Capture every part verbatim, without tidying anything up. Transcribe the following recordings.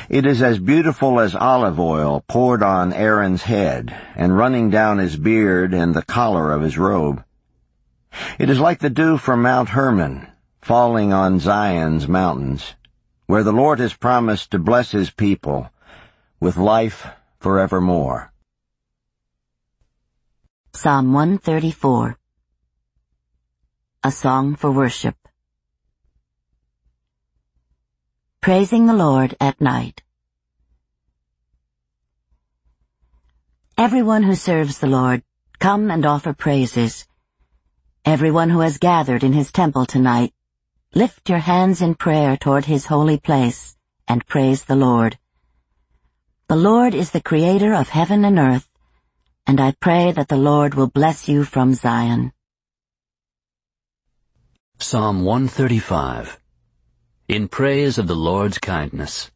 It is as beautiful as olive oil poured on Aaron's head and running down his beard and the collar of his robe. It is like the dew from Mount Hermon, falling on Zion's mountains, where the Lord has promised to bless his people with life forevermore. Psalm one thirty-four. A Song for Worship. Praising the Lord at Night. Everyone who serves the Lord, come and offer praises. Everyone who has gathered in his temple tonight, lift your hands in prayer toward his holy place and praise the Lord. The Lord is the creator of heaven and earth, and I pray that the Lord will bless you from Zion. Psalm one thirty-five. In praise of the Lord's kindness.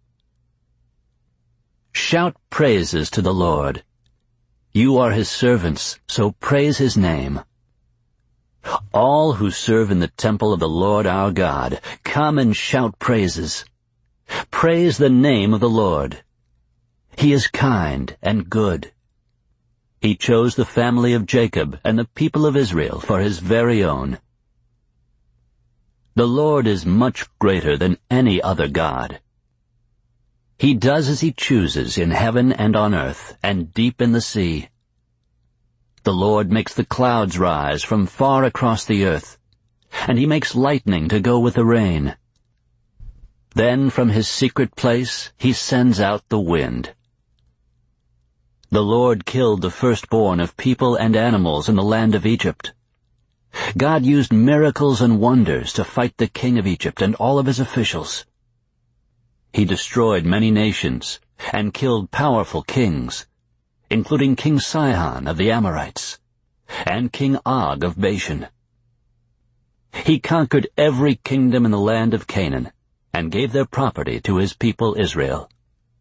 Shout praises to the Lord. You are his servants, so praise his name. All who serve in the temple of the Lord our God, come and shout praises. Praise the name of the Lord. He is kind and good. He chose the family of Jacob and the people of Israel for his very own. The Lord is much greater than any other God. He does as he chooses in heaven and on earth and deep in the sea. The Lord makes the clouds rise from far across the earth, and he makes lightning to go with the rain. Then from his secret place he sends out the wind. The Lord killed the firstborn of people and animals in the land of Egypt. God used miracles and wonders to fight the king of Egypt and all of his officials. He destroyed many nations and killed powerful kings, including King Sihon of the Amorites and King Og of Bashan. He conquered every kingdom in the land of Canaan and gave their property to his people Israel.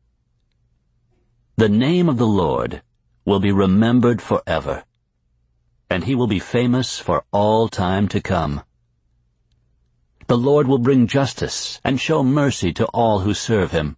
The name of the Lord will be remembered forever, and he will be famous for all time to come. The Lord will bring justice and show mercy to all who serve him.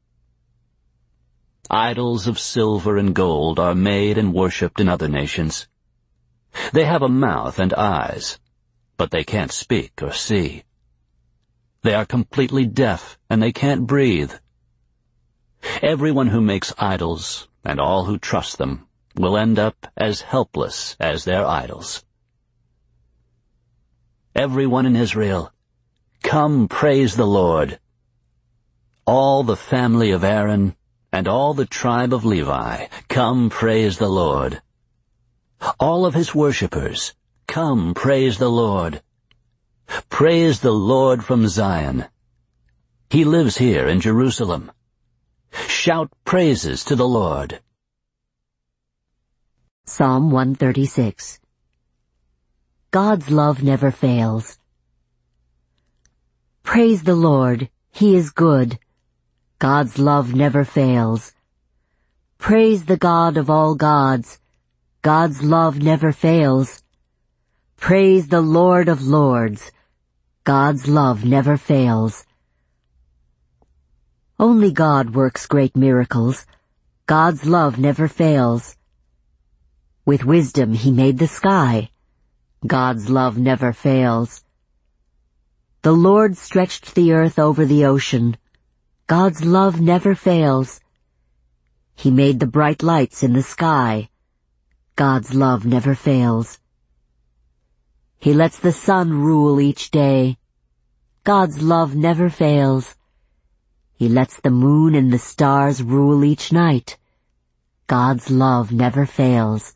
Idols of silver and gold are made and worshipped in other nations. They have a mouth and eyes, but they can't speak or see. They are completely deaf, and they can't breathe. Everyone who makes idols, and all who trust them, will end up as helpless as their idols. Everyone in Israel, come praise the Lord. All the family of Aaron and all the tribe of Levi, come praise the Lord. All of his worshippers, come praise the Lord. Praise the Lord from Zion. He lives here in Jerusalem. Shout praises to the Lord. Psalm one thirty-six. God's love never fails. Praise the Lord, he is good. God's love never fails. Praise the God of all gods. God's love never fails. Praise the Lord of lords. God's love never fails. Only God works great miracles. God's love never fails. With wisdom he made the sky. God's love never fails. The Lord stretched the earth over the ocean. God's love never fails. He made the bright lights in the sky. God's love never fails. He lets the sun rule each day. God's love never fails. He lets the moon and the stars rule each night. God's love never fails.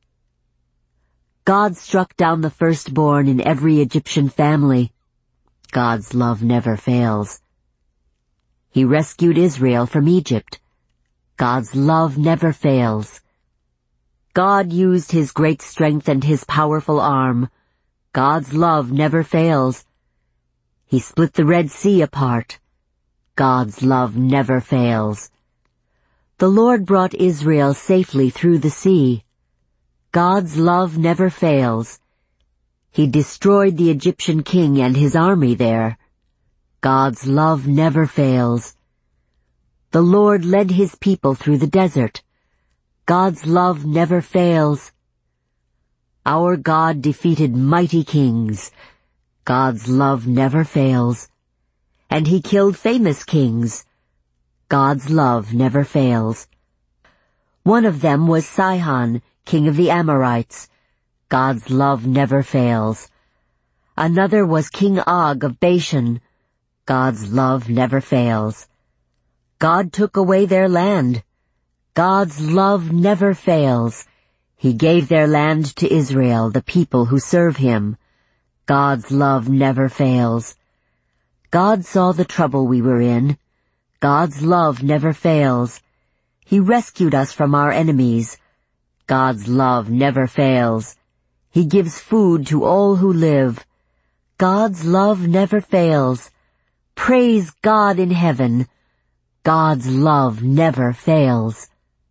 God struck down the firstborn in every Egyptian family. God's love never fails. He rescued Israel from Egypt. God's love never fails. God used his great strength and his powerful arm. God's love never fails. He split the Red Sea apart. God's love never fails. The Lord brought Israel safely through the sea. God's love never fails. He destroyed the Egyptian king and his army there. God's love never fails. The Lord led his people through the desert. God's love never fails. Our God defeated mighty kings. God's love never fails. And he killed famous kings. God's love never fails. One of them was Sihon, king of the Amorites. God's love never fails. Another was King Og of Bashan. God's love never fails. God took away their land. God's love never fails. He gave their land to Israel, the people who serve him. God's love never fails. God saw the trouble we were in. God's love never fails. He rescued us from our enemies. God's love never fails. He gives food to all who live. God's love never fails. Praise God in heaven. God's love never fails.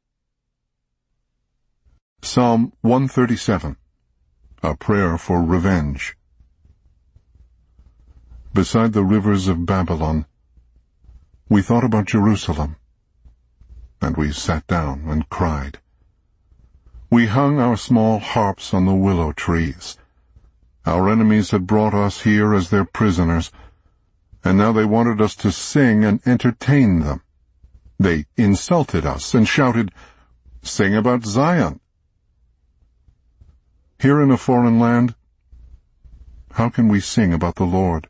Psalm one thirty-seven, a prayer for revenge. Beside the rivers of Babylon, we thought about Jerusalem, and we sat down and cried. We hung our small harps on the willow trees. Our enemies had brought us here as their prisoners, and now they wanted us to sing and entertain them. They insulted us and shouted, "Sing about Zion." Here in a foreign land, how can we sing about the Lord?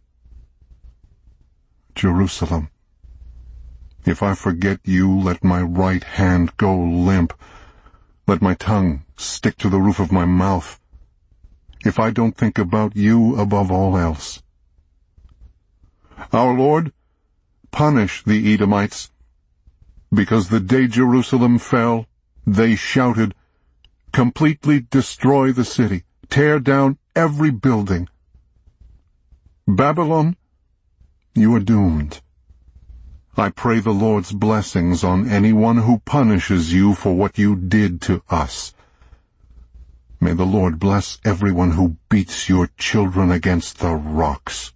Jerusalem, if I forget you, let my right hand go limp. Let my tongue stick to the roof of my mouth, if I don't think about you above all else. Our Lord, punish the Edomites, because the day Jerusalem fell, they shouted, "Completely destroy the city, tear down every building." Babylon, you are doomed. I pray the Lord's blessings on anyone who punishes you for what you did to us. May the Lord bless everyone who beats your children against the rocks.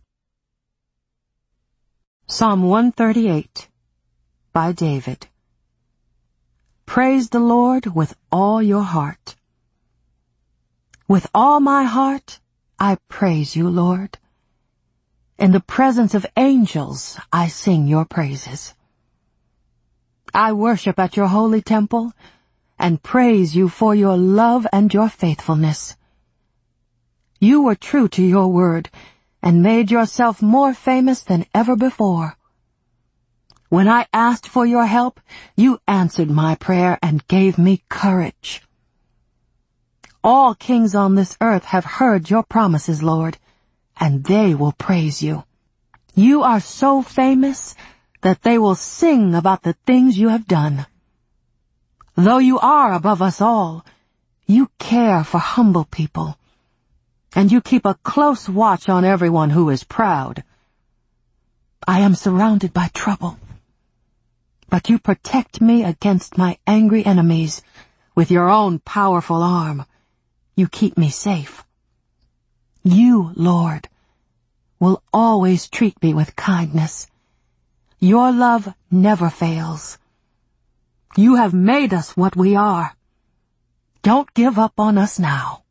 Psalm one thirty-eight, by David. Praise the Lord with all your heart. With all my heart, I praise you, Lord. In the presence of angels, I sing your praises. I worship at your holy temple and praise you for your love and your faithfulness. You were true to your word and made yourself more famous than ever before. When I asked for your help, you answered my prayer and gave me courage. All kings on this earth have heard your promises, Lord, and they will praise you. You are so famous that they will sing about the things you have done. Though you are above us all, you care for humble people, and you keep a close watch on everyone who is proud. I am surrounded by trouble, but you protect me against my angry enemies with your own powerful arm. You keep me safe. You, Lord, will always treat me with kindness. Your love never fails. You have made us what we are. Don't give up on us now.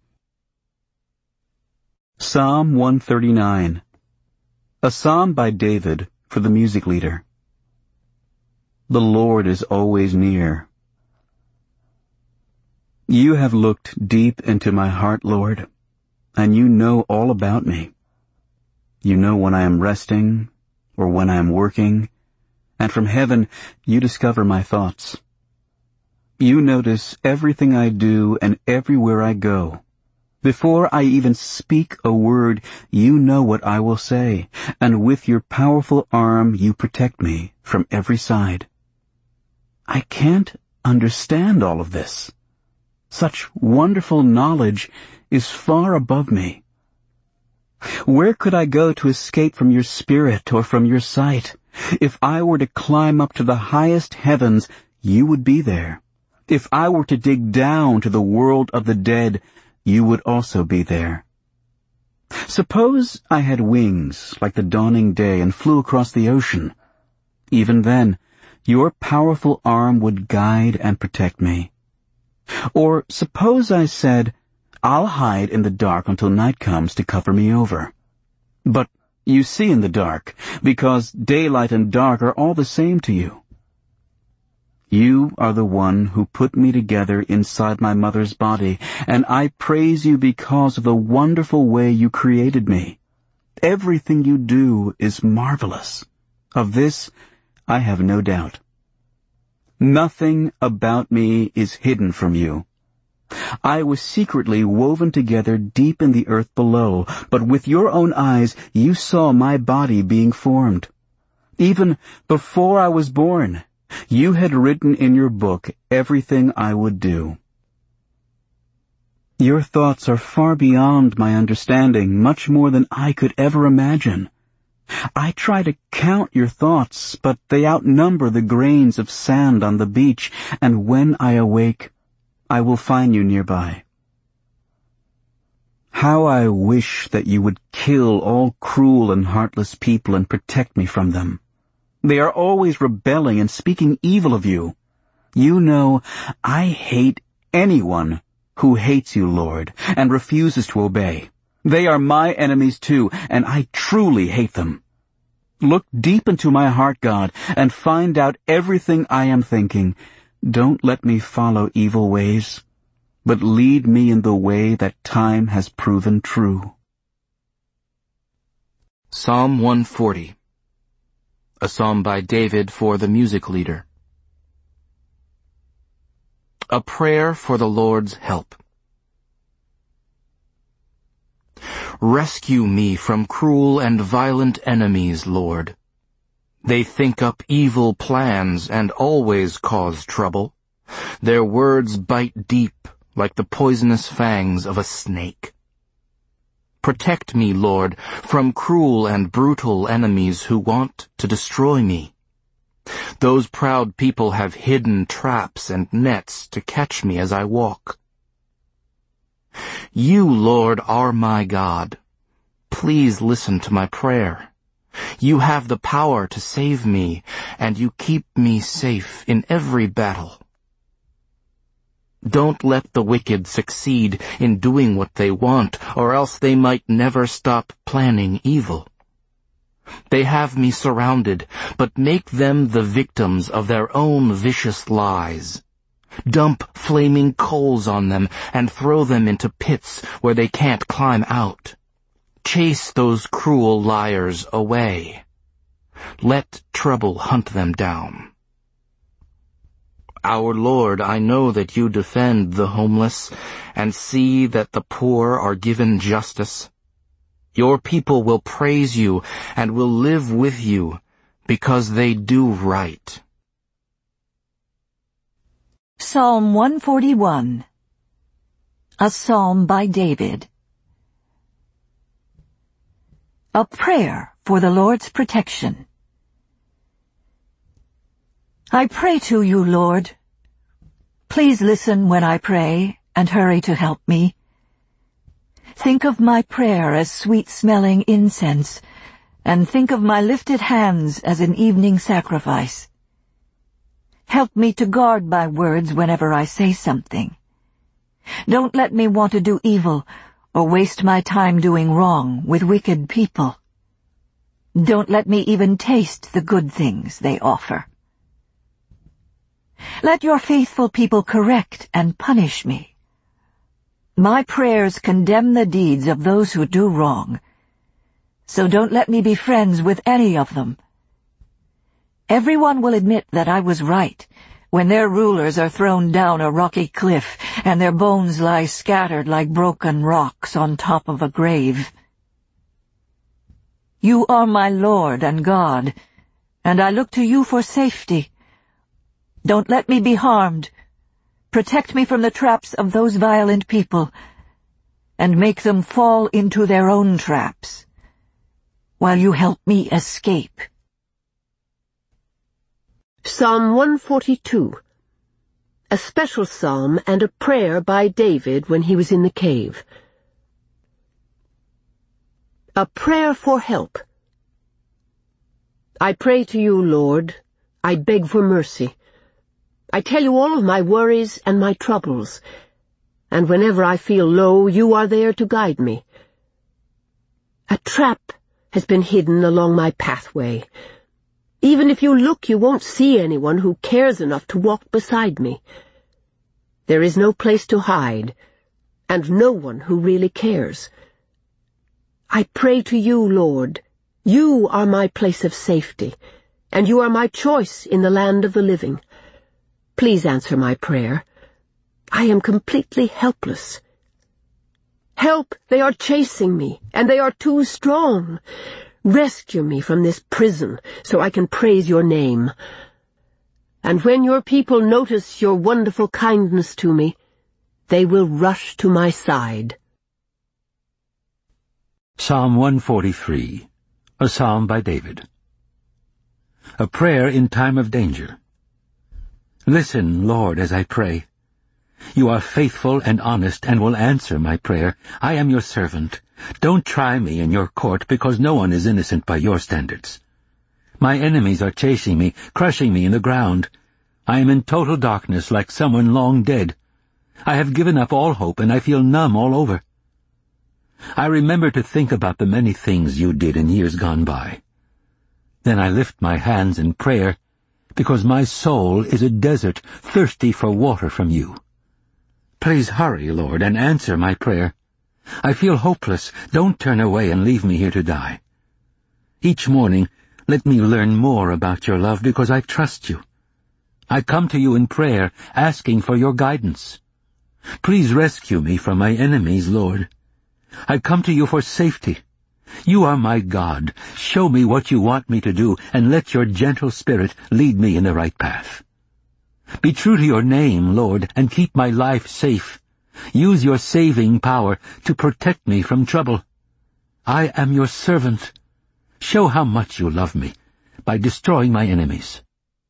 Psalm one thirty-nine, a psalm by David for the music leader. The Lord is always near. You have looked deep into my heart, Lord, and you know all about me. You know when I am resting or when I am working, and from heaven you discover my thoughts. You notice everything I do and everywhere I go. Before I even speak a word, you know what I will say, and with your powerful arm you protect me from every side. I can't understand all of this. Such wonderful knowledge is far above me. Where could I go to escape from your spirit or from your sight? If I were to climb up to the highest heavens, you would be there. If I were to dig down to the world of the dead, you would also be there. Suppose I had wings like the dawning day and flew across the ocean. Even then, your powerful arm would guide and protect me. Or suppose I said, I'll hide in the dark until night comes to cover me over. But you see in the dark, because daylight and dark are all the same to you. You are the one who put me together inside my mother's body, and I praise you because of the wonderful way you created me. Everything you do is marvelous. Of this, I have no doubt. Nothing about me is hidden from you. I was secretly woven together deep in the earth below, but with your own eyes you saw my body being formed. Even before I was born, you had written in your book everything I would do. Your thoughts are far beyond my understanding, much more than I could ever imagine. I try to count your thoughts, but they outnumber the grains of sand on the beach, and when I awake, I will find you nearby. How I wish that you would kill all cruel and heartless people and protect me from them. They are always rebelling and speaking evil of you. You know, I hate anyone who hates you, Lord, and refuses to obey. They are my enemies too, and I truly hate them. Look deep into my heart, God, and find out everything I am thinking. Don't let me follow evil ways, but lead me in the way that time has proven true. Psalm one forty. A psalm by David for the music leader. A prayer for the Lord's help. Rescue me from cruel and violent enemies, Lord. They think up evil plans and always cause trouble. Their words bite deep like the poisonous fangs of a snake. Protect me, Lord, from cruel and brutal enemies who want to destroy me. Those proud people have hidden traps and nets to catch me as I walk. You, Lord, are my God. Please listen to my prayer. You have the power to save me, and you keep me safe in every battle. Don't let the wicked succeed in doing what they want, or else they might never stop planning evil. They have me surrounded, but make them the victims of their own vicious lies. Dump flaming coals on them and throw them into pits where they can't climb out. Chase those cruel liars away. Let trouble hunt them down. Our Lord, I know that you defend the homeless and see that the poor are given justice. Your people will praise you and will live with you because they do right. Psalm one forty-one. A psalm by David. A prayer for the Lord's protection. I pray to you, Lord. Please listen when I pray and hurry to help me. Think of my prayer as sweet-smelling incense, and think of my lifted hands as an evening sacrifice. Help me to guard my words whenever I say something. Don't let me want to do evil or waste my time doing wrong with wicked people. Don't let me even taste the good things they offer. Let your faithful people correct and punish me. My prayers condemn the deeds of those who do wrong, so don't let me be friends with any of them. Everyone will admit that I was right when their rulers are thrown down a rocky cliff and their bones lie scattered like broken rocks on top of a grave. You are my Lord and God, and I look to you for safety. Don't let me be harmed. Protect me from the traps of those violent people, and make them fall into their own traps, while you help me escape. Psalm one forty-two. A special psalm and a prayer by David when he was in the cave. A prayer for help. I pray to you, Lord. I beg for mercy. I tell you all of my worries and my troubles, and whenever I feel low, you are there to guide me. A trap has been hidden along my pathway. Even if you look, you won't see anyone who cares enough to walk beside me. There is no place to hide, and no one who really cares. I pray to you, Lord. You are my place of safety, and you are my choice in the land of the living. Please answer my prayer. I am completely helpless. Help! They are chasing me, and they are too strong. Rescue me from this prison so I can praise your name. And when your people notice your wonderful kindness to me, they will rush to my side. Psalm one forty-three, a psalm by David. A prayer in time of danger. Listen, Lord, as I pray. You are faithful and honest and will answer my prayer. I am your servant. Don't try me in your court, because no one is innocent by your standards. My enemies are chasing me, crushing me in the ground. I am in total darkness like someone long dead. I have given up all hope, and I feel numb all over. I remember to think about the many things you did in years gone by. Then I lift my hands in prayer, because my soul is a desert, thirsty for water from you. Please hurry, Lord, and answer my prayer. I feel hopeless. Don't turn away and leave me here to die. Each morning, let me learn more about your love, because I trust you. I come to you in prayer, asking for your guidance. Please rescue me from my enemies, Lord. I come to you for safety. You are my God. Show me what you want me to do, and let your gentle spirit lead me in the right path. Be true to your name, Lord, and keep my life safe. Use your saving power to protect me from trouble. I am your servant. Show how much you love me by destroying my enemies.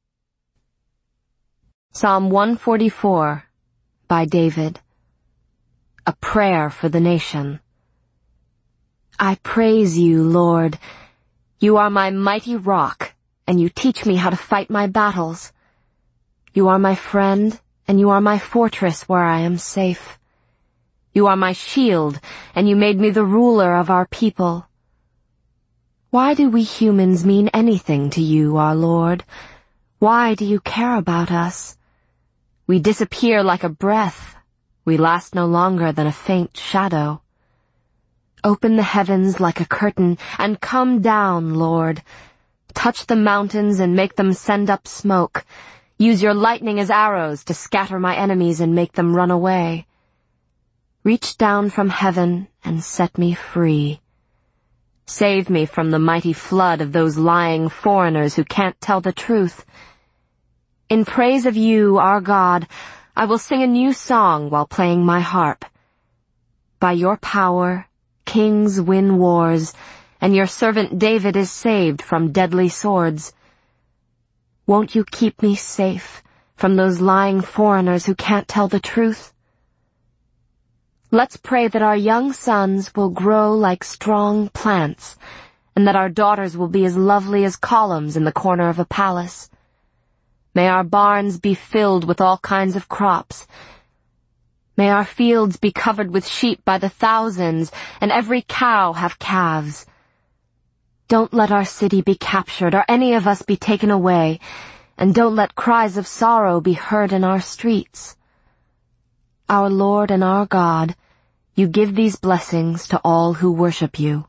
Psalm one forty-four, by David. A prayer for the nation. I praise you, Lord. You are my mighty rock, and you teach me how to fight my battles. You are my friend, and you are my fortress where I am safe. You are my shield, and you made me the ruler of our people. Why do we humans mean anything to you, our Lord? Why do you care about us? We disappear like a breath. We last no longer than a faint shadow. Open the heavens like a curtain, and come down, Lord. Touch the mountains and make them send up smoke. Use your lightning as arrows to scatter my enemies and make them run away. Reach down from heaven and set me free. Save me from the mighty flood of those lying foreigners who can't tell the truth. In praise of you, our God, I will sing a new song while playing my harp. By your power, kings win wars, and your servant David is saved from deadly swords. Won't you keep me safe from those lying foreigners who can't tell the truth? Let's pray that our young sons will grow like strong plants, and that our daughters will be as lovely as columns in the corner of a palace. May our barns be filled with all kinds of crops. May our fields be covered with sheep by the thousands, and every cow have calves. Don't let our city be captured, or any of us be taken away, and don't let cries of sorrow be heard in our streets. Our Lord and our God, you give these blessings to all who worship you.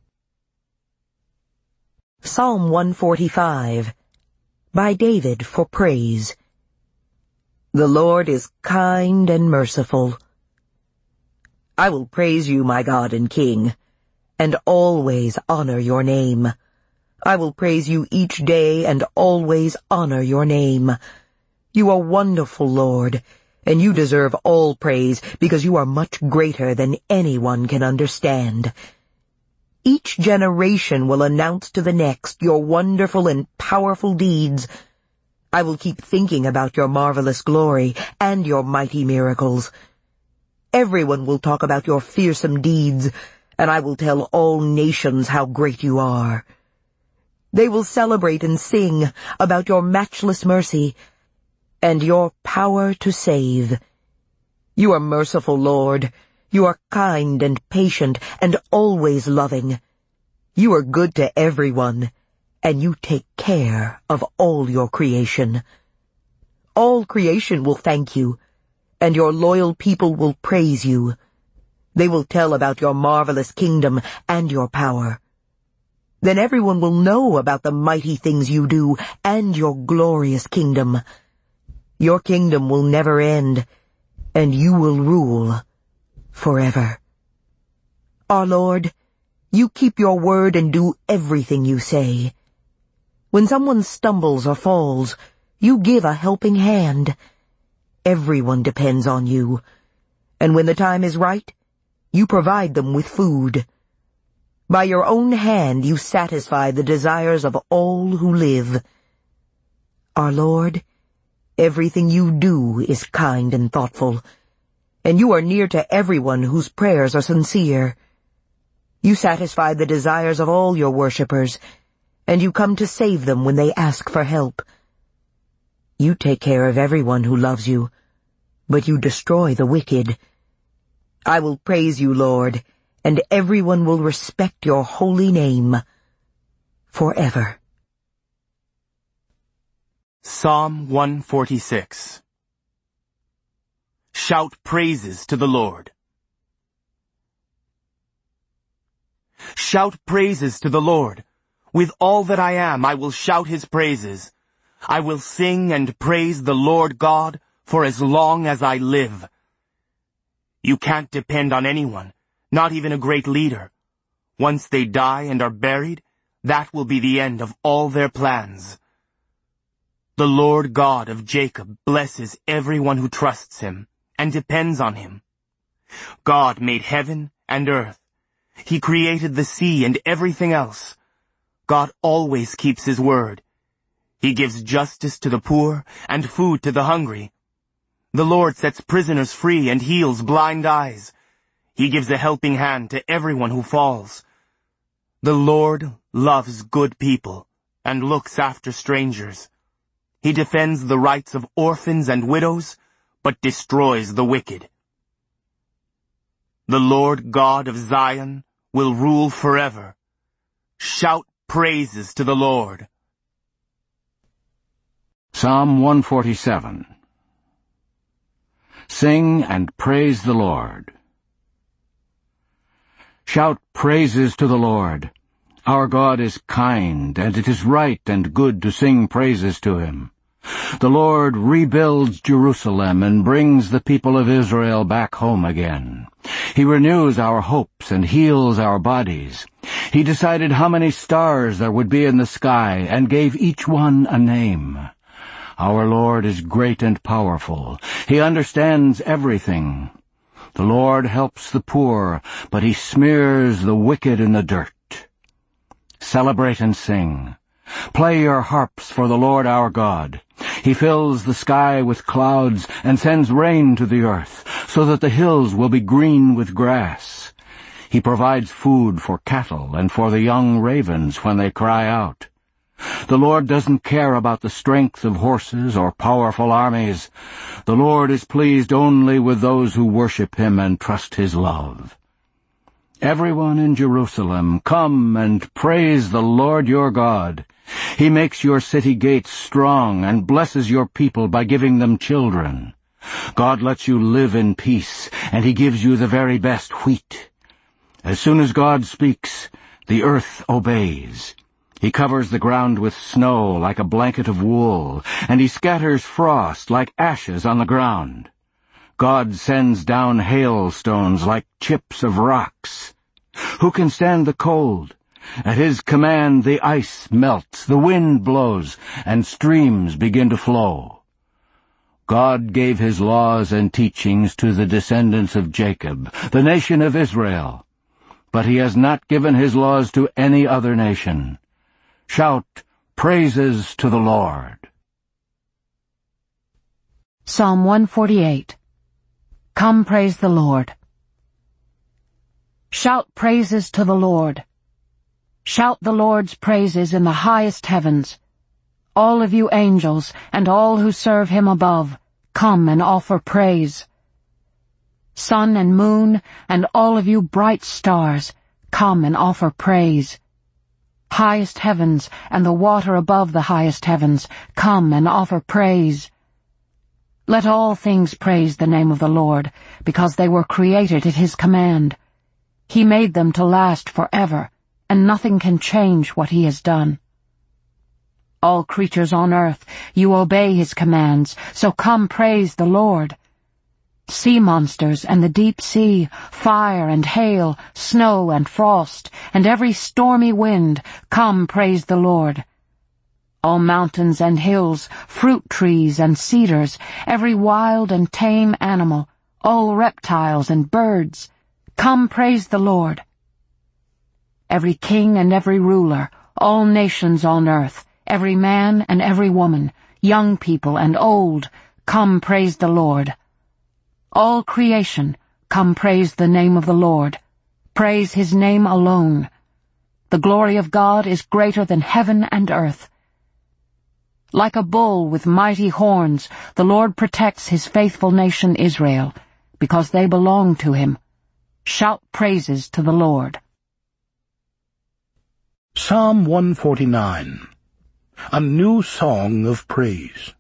Psalm one forty-five, by David for praise. The Lord is kind and merciful. I will praise you, my God and King, and always honor your name. I will praise you each day and always honor your name. You are wonderful, Lord, and you deserve all praise because you are much greater than anyone can understand. Each generation will announce to the next your wonderful and powerful deeds. I will keep thinking about your marvelous glory and your mighty miracles. Everyone will talk about your fearsome deeds, and I will tell all nations how great you are. They will celebrate and sing about your matchless mercy and your power to save. You are merciful, Lord. You are kind and patient and always loving. You are good to everyone, and you take care of all your creation. All creation will thank you, and your loyal people will praise you. They will tell about your marvelous kingdom and your power. Then everyone will know about the mighty things you do and your glorious kingdom. Your kingdom will never end, and you will rule forever. Our Lord, you keep your word and do everything you say. When someone stumbles or falls, you give a helping hand. Everyone depends on you, and when the time is right, you provide them with food. By your own hand you satisfy the desires of all who live. Our Lord, everything you do is kind and thoughtful, and you are near to everyone whose prayers are sincere. You satisfy the desires of all your worshippers, and you come to save them when they ask for help. You take care of everyone who loves you, but you destroy the wicked. I will praise you, Lord, and everyone will respect your holy name forever. Psalm one forty-six. Shout praises to the Lord. Shout praises to the Lord. With all that I am, I will shout his praises. I will sing and praise the Lord God for as long as I live. You can't depend on anyone, not even a great leader. Once they die and are buried, that will be the end of all their plans. The Lord God of Jacob blesses everyone who trusts him and depends on him. God made heaven and earth. He created the sea and everything else. God always keeps his word. He gives justice to the poor and food to the hungry. The Lord sets prisoners free and heals blind eyes. He gives a helping hand to everyone who falls. The Lord loves good people and looks after strangers. He defends the rights of orphans and widows, but destroys the wicked. The Lord God of Zion will rule forever. Shout praises to the Lord. Psalm one forty-seven. Sing and praise the Lord. Shout praises to the Lord. Our God is kind, and it is right and good to sing praises to him. The Lord rebuilds Jerusalem and brings the people of Israel back home again. He renews our hopes and heals our bodies. He decided how many stars there would be in the sky and gave each one a name. Our Lord is great and powerful. He understands everything. The Lord helps the poor, but he smears the wicked in the dirt. Celebrate and sing. Play your harps for the Lord our God. He fills the sky with clouds and sends rain to the earth, so that the hills will be green with grass. He provides food for cattle and for the young ravens when they cry out. The Lord doesn't care about the strength of horses or powerful armies. The Lord is pleased only with those who worship him and trust his love. Everyone in Jerusalem, come and praise the Lord your God. He makes your city gates strong and blesses your people by giving them children. God lets you live in peace, and he gives you the very best wheat. As soon as God speaks, the earth obeys. He covers the ground with snow like a blanket of wool, and he scatters frost like ashes on the ground. God sends down hailstones like chips of rocks. Who can stand the cold? At his command the ice melts, the wind blows, and streams begin to flow. God gave his laws and teachings to the descendants of Jacob, the nation of Israel. But he has not given his laws to any other nation. Shout praises to the Lord. Psalm one forty-eight. Come praise the Lord. Shout praises to the Lord. Shout the Lord's praises in the highest heavens. All of you angels and all who serve him above, come and offer praise. Sun and moon and all of you bright stars, come and offer praise. Highest heavens and the water above the highest heavens, come and offer praise. Let all things praise the name of the Lord, because they were created at his command. He made them to last forever, and nothing can change what he has done. All creatures on earth, you obey his commands, so come praise the Lord. Sea monsters and the deep sea, fire and hail, snow and frost, and every stormy wind, come praise the Lord. All mountains and hills, fruit trees and cedars, every wild and tame animal, all reptiles and birds, come praise the Lord. Every king and every ruler, all nations on earth, every man and every woman, young people and old, come praise the Lord. All creation, come praise the name of the Lord. Praise his name alone. The glory of God is greater than heaven and earth. Like a bull with mighty horns, the Lord protects his faithful nation Israel, because they belong to him. Shout praises to the Lord. Psalm one forty-nine. A new song of praise.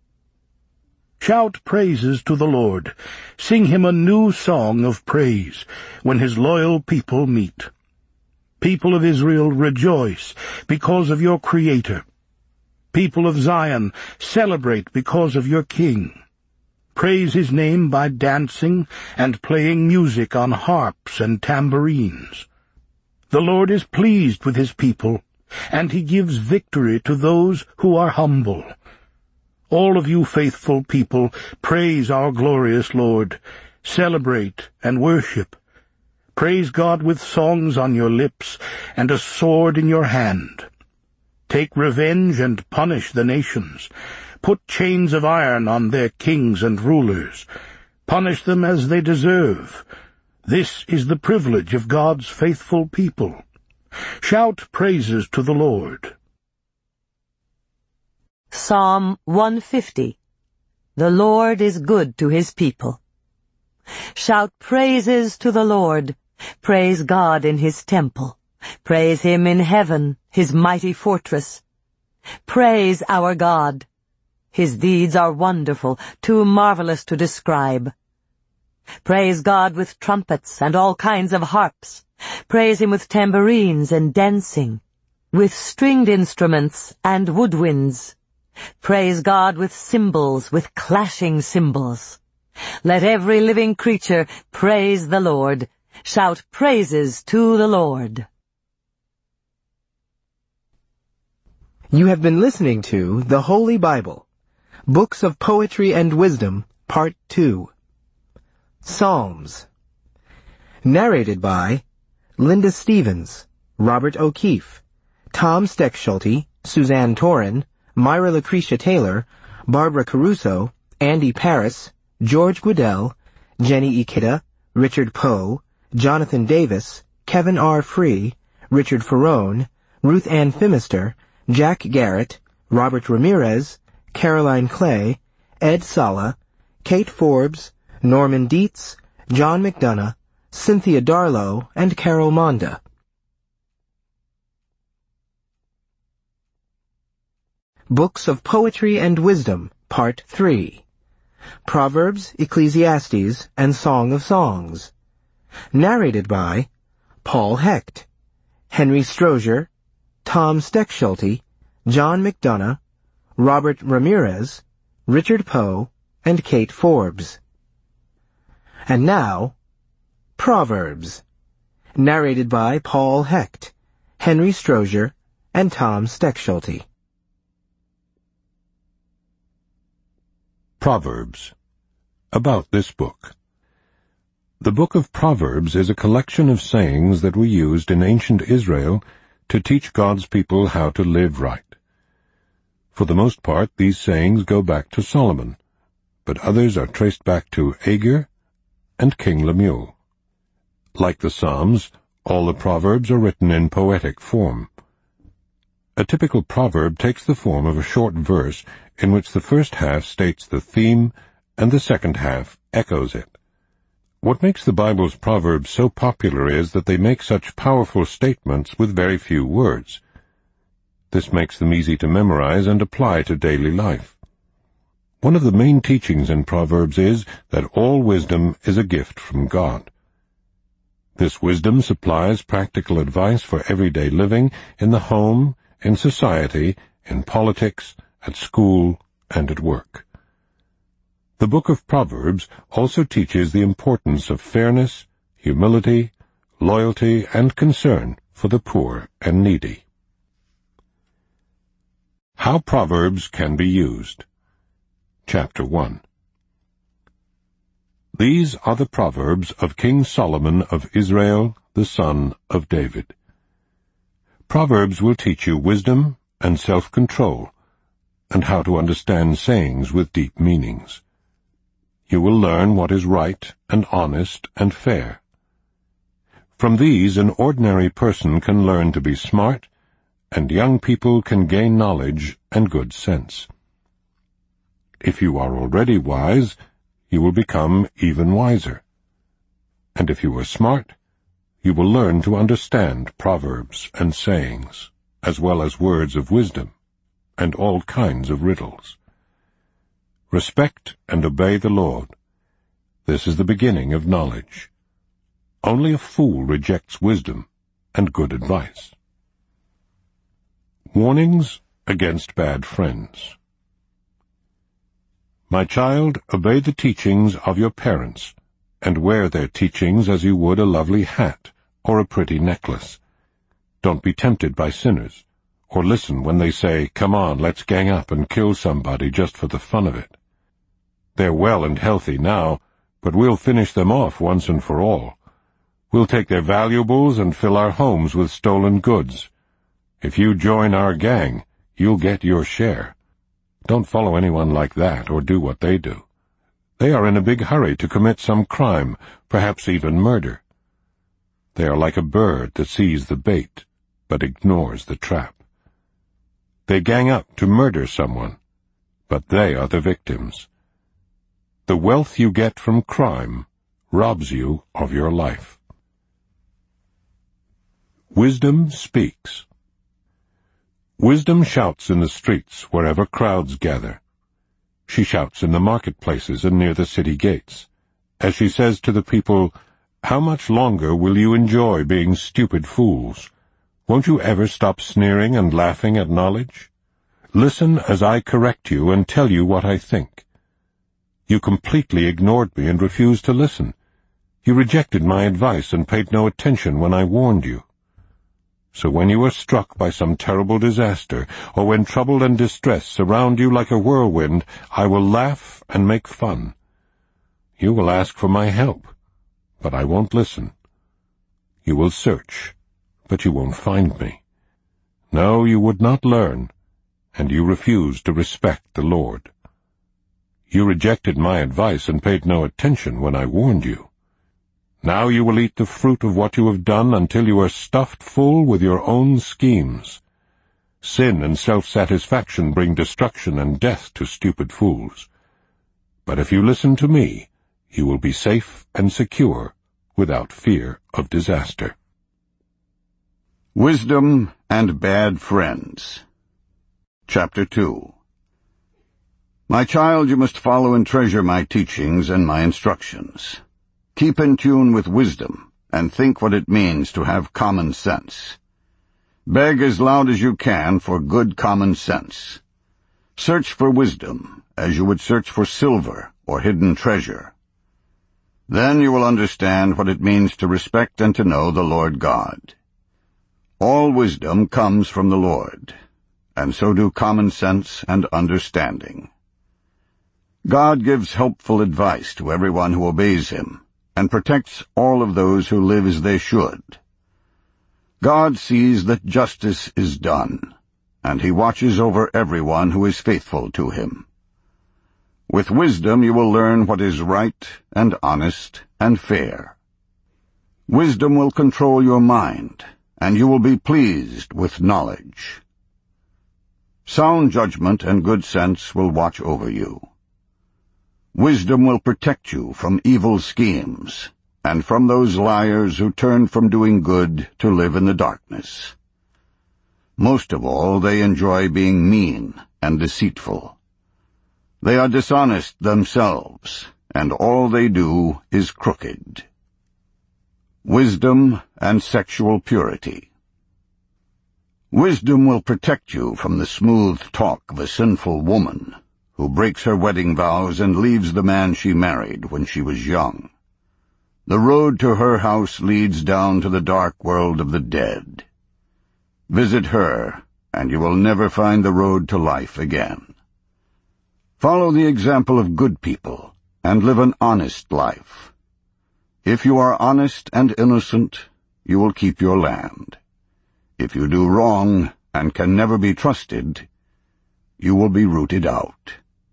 Shout praises to the Lord. Sing him a new song of praise when his loyal people meet. People of Israel, rejoice because of your Creator. People of Zion, celebrate because of your King. Praise his name by dancing and playing music on harps and tambourines. The Lord is pleased with his people, and he gives victory to those who are humble. All of you faithful people, praise our glorious Lord. Celebrate and worship. Praise God with songs on your lips and a sword in your hand. Take revenge and punish the nations. Put chains of iron on their kings and rulers. Punish them as they deserve. This is the privilege of God's faithful people. Shout praises to the Lord. Psalm one fifty. The Lord is good to his people. Shout praises to the Lord. Praise God in his temple. Praise him in heaven, his mighty fortress. Praise our God. His deeds are wonderful, too marvelous to describe. Praise God with trumpets and all kinds of harps. Praise him with tambourines and dancing, with stringed instruments and woodwinds. Praise God with cymbals, with clashing cymbals. Let every living creature praise the Lord. Shout praises to the Lord. You have been listening to The Holy Bible, Books of Poetry and Wisdom, Part two. Psalms. Narrated by Linda Stevens, Robert O'Keefe, Tom Steckschulte, Suzanne Torin, Myra Lucretia Taylor, Barbara Caruso, Andy Paris, George Guidell, Jenny Ikeda, Richard Poe, Jonathan Davis, Kevin R. Free, Richard Ferrone, Ruth Ann Phimister, Jack Garrett, Robert Ramirez, Caroline Clay, Ed Sala, Kate Forbes, Norman Dietz, John McDonough, Cynthia Darlow, and Carol Monda. Books of Poetry and Wisdom, Part three. Proverbs, Ecclesiastes, and Song of Songs. Narrated by Paul Hecht, Henry Strozier, Tom Steckschulte, John McDonough, Robert Ramirez, Richard Poe, and Kate Forbes. And now, Proverbs. Narrated by Paul Hecht, Henry Strozier, and Tom Steckschulte. Proverbs. About this book. The book of Proverbs is a collection of sayings that were used in ancient Israel to teach God's people how to live right. For the most part, these sayings go back to Solomon, but others are traced back to Agur and King Lemuel. Like the Psalms, All the Proverbs are written in poetic form. A typical proverb takes the form of a short verse in which the first half states the theme and the second half echoes it. What makes the Bible's Proverbs so popular is that they make such powerful statements with very few words. This makes them easy to memorize and apply to daily life. One of the main teachings in Proverbs is that all wisdom is a gift from God. This wisdom supplies practical advice for everyday living in the home, in society, in politics, at school, and at work. The book of Proverbs also teaches the importance of fairness, humility, loyalty, and concern for the poor and needy. How Proverbs Can Be Used. Chapter one. These are the Proverbs of King Solomon of Israel, the son of David. Proverbs will teach you wisdom and self-control, and how to understand sayings with deep meanings. You will learn what is right and honest and fair. From these an ordinary person can learn to be smart, and young people can gain knowledge and good sense. If you are already wise, you will become even wiser. And if you are smart, you will learn to understand proverbs and sayings, as well as words of wisdom, and all kinds of riddles. Respect and obey the Lord. This is the beginning of knowledge. Only a fool rejects wisdom and good advice. Warnings against bad friends. My child, obey the teachings of your parents, and wear their teachings as you would a lovely hat or a pretty necklace. Don't be tempted by sinners, or listen when they say, "Come on, let's gang up and kill somebody just for the fun of it." They're well and healthy now, but we'll finish them off once and for all. We'll take their valuables and fill our homes with stolen goods. If you join our gang, you'll get your share. Don't follow anyone like that or do what they do. They are in a big hurry to commit some crime, perhaps even murder. They are like a bird that sees the bait, but ignores the trap. They gang up to murder someone, but they are the victims. The wealth you get from crime robs you of your life. Wisdom speaks. Wisdom shouts in the streets wherever crowds gather. She shouts in the marketplaces and near the city gates, as she says to the people, "How much longer will you enjoy being stupid fools? Won't you ever stop sneering and laughing at knowledge? Listen as I correct you and tell you what I think. You completely ignored me and refused to listen. You rejected my advice and paid no attention when I warned you. So when you are struck by some terrible disaster, or when trouble and distress surround you like a whirlwind, I will laugh and make fun. You will ask for my help, but I won't listen. You will search, but you won't find me. No, you would not learn, and you refused to respect the Lord. You rejected my advice and paid no attention when I warned you. Now you will eat the fruit of what you have done until you are stuffed full with your own schemes. Sin and self-satisfaction bring destruction and death to stupid fools. But if you listen to me, you will be safe and secure without fear of disaster. Wisdom and Bad Friends. Chapter two. My child, you must follow and treasure my teachings and my instructions. Keep in tune with wisdom, and think what it means to have common sense. Beg as loud as you can for good common sense. Search for wisdom, as you would search for silver or hidden treasure. Then you will understand what it means to respect and to know the Lord God. All wisdom comes from the Lord, and so do common sense and understanding. God gives helpful advice to everyone who obeys him, and protects all of those who live as they should. God sees that justice is done, and he watches over everyone who is faithful to him. With wisdom you will learn what is right and honest and fair. Wisdom will control your mind, and you will be pleased with knowledge. Sound judgment and good sense will watch over you. Wisdom will protect you from evil schemes, and from those liars who turn from doing good to live in the darkness. Most of all, they enjoy being mean and deceitful. They are dishonest themselves, and all they do is crooked. Wisdom and sexual purity. Wisdom will protect you from the smooth talk of a sinful woman who breaks her wedding vows and leaves the man she married when she was young. The road to her house leads down to the dark world of the dead. Visit her, and you will never find the road to life again. Follow the example of good people, and live an honest life. If you are honest and innocent, you will keep your land. If you do wrong and can never be trusted, you will be rooted out.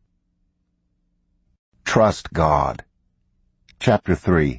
Trust God. Chapter three.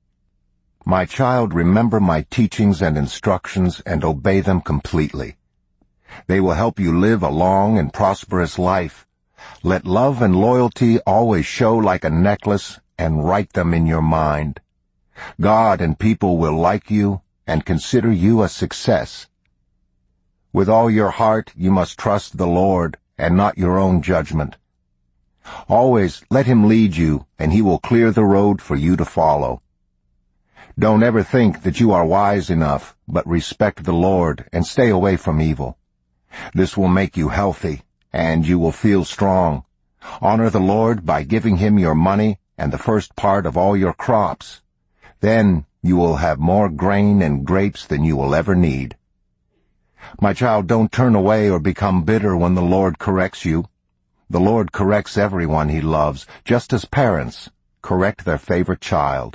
My child, remember my teachings and instructions and obey them completely. They will help you live a long and prosperous life. Let love and loyalty always show like a necklace, and write them in your mind. God and people will like you and consider you a success. With all your heart you must trust the Lord and not your own judgment. Always let Him lead you, and He will clear the road for you to follow. Don't ever think that you are wise enough, but respect the Lord and stay away from evil. This will make you healthy, and you will feel strong. Honor the Lord by giving Him your money and the first part of all your crops. Then you will have more grain and grapes than you will ever need. My child, don't turn away or become bitter when the Lord corrects you. The Lord corrects everyone He loves, just as parents correct their favorite child.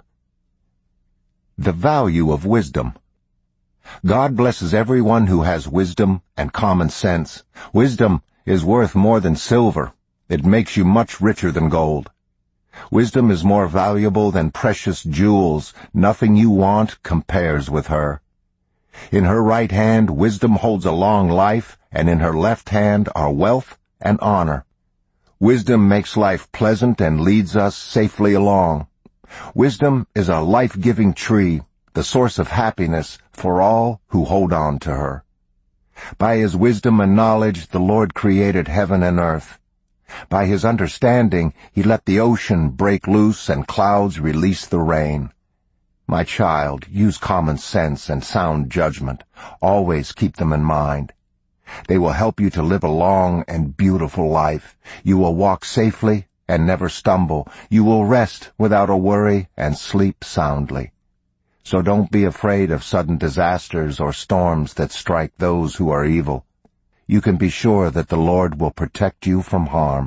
The value of wisdom. God blesses everyone who has wisdom and common sense. Wisdom is worth more than silver. It makes you much richer than gold. Wisdom is more valuable than precious jewels. Nothing you want compares with her. In her right hand, wisdom holds a long life, and in her left hand are wealth and honor. Wisdom makes life pleasant and leads us safely along. Wisdom is a life-giving tree, the source of happiness for all who hold on to her. By His wisdom and knowledge the Lord created heaven and earth. By His understanding He let the ocean break loose and clouds release the rain. My child, use common sense and sound judgment. Always keep them in mind. They will help you to live a long and beautiful life. You will walk safely and never stumble. You will rest without a worry and sleep soundly. So don't be afraid of sudden disasters or storms that strike those who are evil. You can be sure that the Lord will protect you from harm.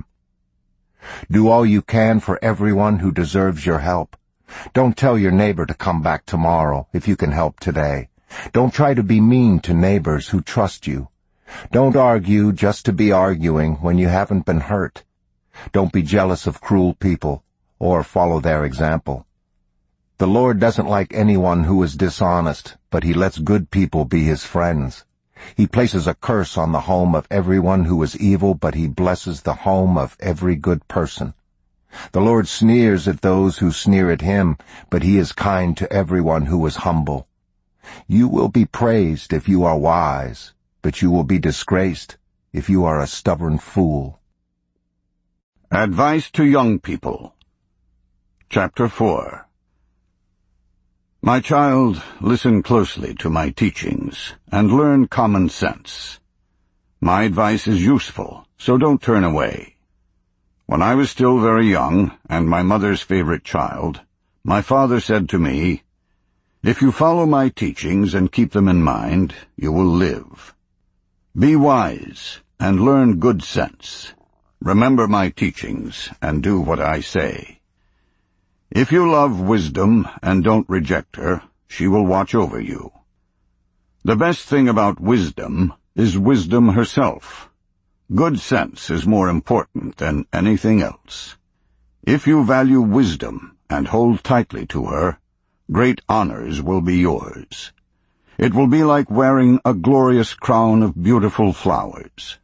Do all you can for everyone who deserves your help. Don't tell your neighbor to come back tomorrow if you can help today. Don't try to be mean to neighbors who trust you. Don't argue just to be arguing when you haven't been hurt. Don't be jealous of cruel people or follow their example. The Lord doesn't like anyone who is dishonest, but He lets good people be His friends. He places a curse on the home of everyone who is evil, but He blesses the home of every good person. The Lord sneers at those who sneer at Him, but He is kind to everyone who is humble. You will be praised if you are wise, but you will be disgraced if you are a stubborn fool. Advice to Young People. Chapter four. My child, listen closely to my teachings, and learn common sense. My advice is useful, so don't turn away. When I was still very young, and my mother's favorite child, my father said to me, "If you follow my teachings and keep them in mind, you will live. Be wise, and learn good sense. Remember my teachings, and do what I say. If you love wisdom and don't reject her, she will watch over you. The best thing about wisdom is wisdom herself. Good sense is more important than anything else. If you value wisdom and hold tightly to her, Great honors will be yours. It will be like wearing a glorious crown of beautiful flowers.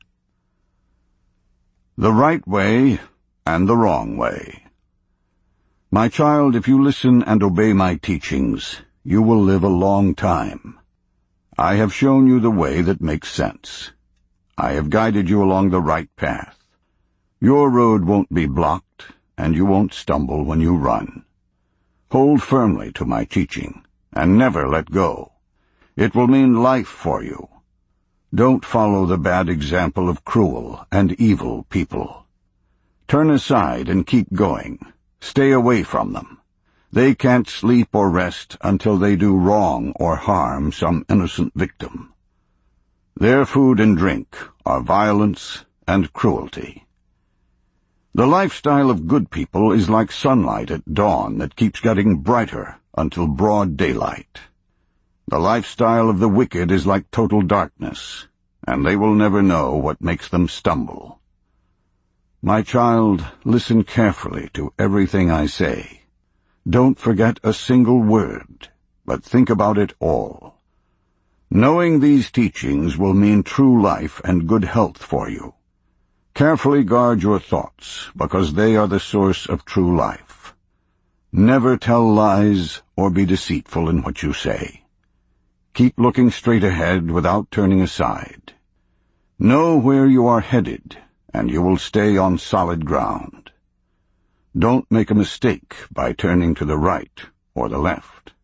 The right way and the wrong way. My child, if you listen and obey my teachings, you will live a long time. I have shown you the way that makes sense. I have guided you along the right path. Your road won't be blocked, and you won't stumble when you run. Hold firmly to my teaching, and never let go. It will mean life for you. Don't follow the bad example of cruel and evil people. Turn aside and keep going. Stay away from them. They can't sleep or rest until they do wrong or harm some innocent victim. Their food and drink are violence and cruelty. The lifestyle of good people is like sunlight at dawn that keeps getting brighter until broad daylight. The lifestyle of the wicked is like total darkness, and they will never know what makes them stumble. My child, listen carefully to everything I say. Don't forget a single word, but think about it all. Knowing these teachings will mean true life and good health for you. Carefully guard your thoughts, because they are the source of true life. Never tell lies or be deceitful in what you say. Keep looking straight ahead without turning aside. Know where you are headed, and you will stay on solid ground. Don't make a mistake by turning to the right or the left.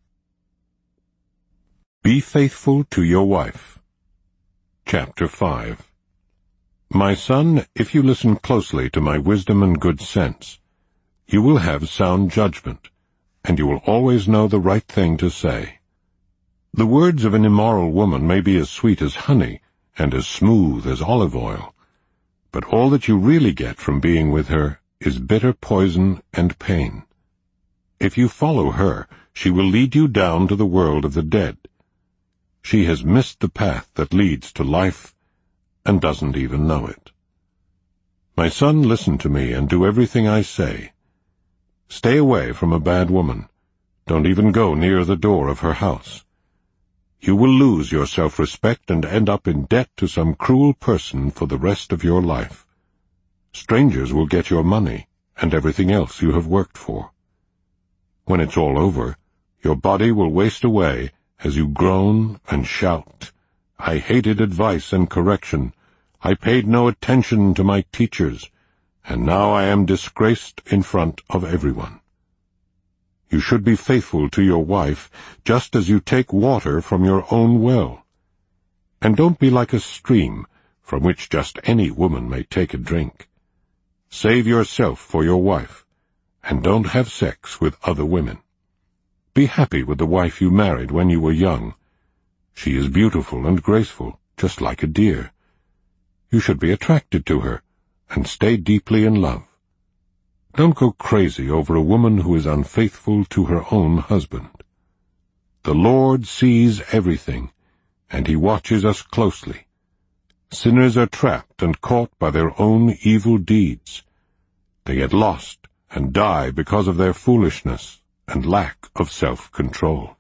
Be faithful to your wife. Chapter five. My son, if you listen closely to my wisdom and good sense, you will have sound judgment, and you will always know the right thing to say. The words of an immoral woman may be as sweet as honey and as smooth as olive oil, but all that you really get from being with her is bitter poison and pain. If you follow her, she will lead you down to the world of the dead. She has missed the path that leads to life and doesn't even know it. My son, listen to me and do everything I say. Stay away from a bad woman. Don't even go near the door of her house. You will lose your self-respect and end up in debt to some cruel person for the rest of your life. Strangers will get your money and everything else you have worked for. When it's all over, your body will waste away as you groan and shout, "I hated advice and correction. I paid no attention to my teachers, and now I am disgraced in front of everyone." You should be faithful to your wife, just as you take water from your own well. And don't be like a stream, from which just any woman may take a drink. Save yourself for your wife, and don't have sex with other women. Be happy with the wife you married when you were young. She is beautiful and graceful, just like a deer. You should be attracted to her, and stay deeply in love. Don't go crazy over a woman who is unfaithful to her own husband. The Lord sees everything, and He watches us closely. Sinners are trapped and caught by their own evil deeds. They get lost and die because of their foolishness and lack of self-control.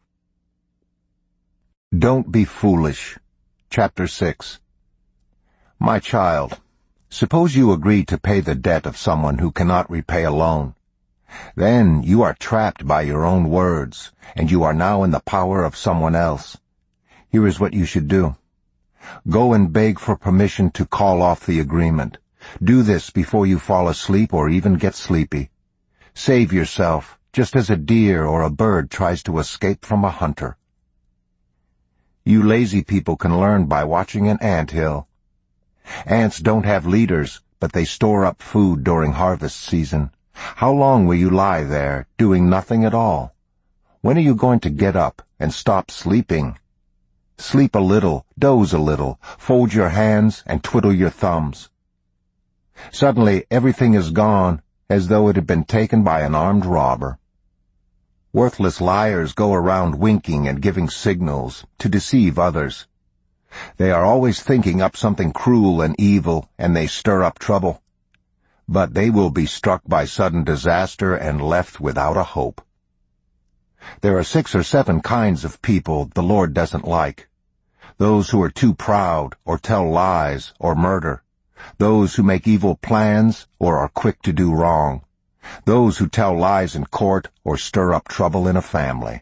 Don't be foolish. Chapter six. My child, suppose you agree to pay the debt of someone who cannot repay a loan. Then you are trapped by your own words, and you are now in the power of someone else. Here is what you should do. Go and beg for permission to call off the agreement. Do this before you fall asleep or even get sleepy. Save yourself, just as a deer or a bird tries to escape from a hunter. You lazy people can learn by watching an anthill. Ants don't have leaders, but they store up food during harvest season. How long will you lie there, doing nothing at all? When are you going to get up and stop sleeping? Sleep a little, doze a little, fold your hands and twiddle your thumbs. Suddenly everything is gone, as though it had been taken by an armed robber. Worthless liars go around winking and giving signals to deceive others. They are always thinking up something cruel and evil, and they stir up trouble. But they will be struck by sudden disaster and left without a hope. There are six or seven kinds of people the Lord doesn't like. Those who are too proud, or tell lies, or murder. Those who make evil plans, or are quick to do wrong. Those who tell lies in court, or stir up trouble in a family.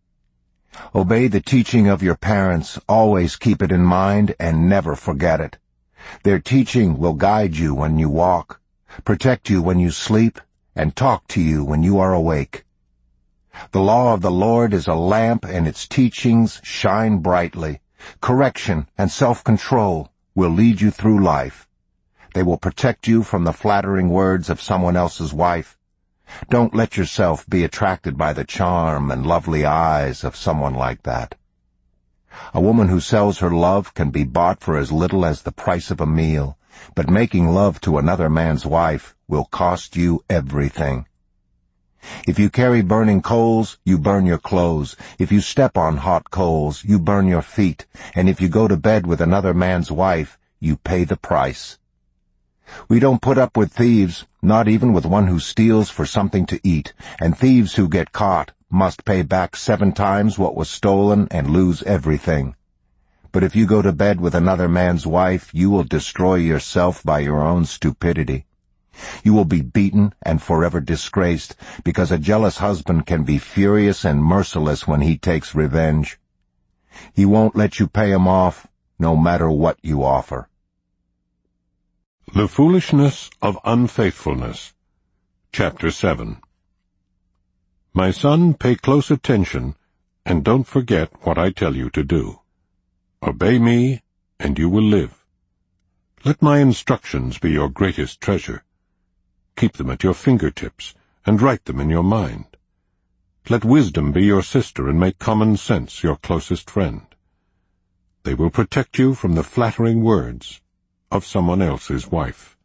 Obey the teaching of your parents, always keep it in mind, and never forget it. Their teaching will guide you when you walk, protect you when you sleep, and talk to you when you are awake. The law of the Lord is a lamp, and its teachings shine brightly. Correction and self-control will lead you through life. They will protect you from the flattering words of someone else's wife. Don't let yourself be attracted by the charm and lovely eyes of someone like that. A woman who sells her love can be bought for as little as the price of a meal, but making love to another man's wife will cost you everything. If you carry burning coals, you burn your clothes. If you step on hot coals, you burn your feet. And if you go to bed with another man's wife, you pay the price. We don't put up with thieves, not even with one who steals for something to eat, and thieves who get caught must pay back seven times what was stolen and lose everything. But if you go to bed with another man's wife, you will destroy yourself by your own stupidity. You will be beaten and forever disgraced, because a jealous husband can be furious and merciless when he takes revenge. He won't let you pay him off, no matter what you offer. The Foolishness of Unfaithfulness. Chapter seven. My son, pay close attention, and don't forget what I tell you to do. Obey me, and you will live. Let my instructions be your greatest treasure. Keep them at your fingertips, and write them in your mind. Let wisdom be your sister, and make common sense your closest friend. They will protect you from the flattering words of someone else's wife.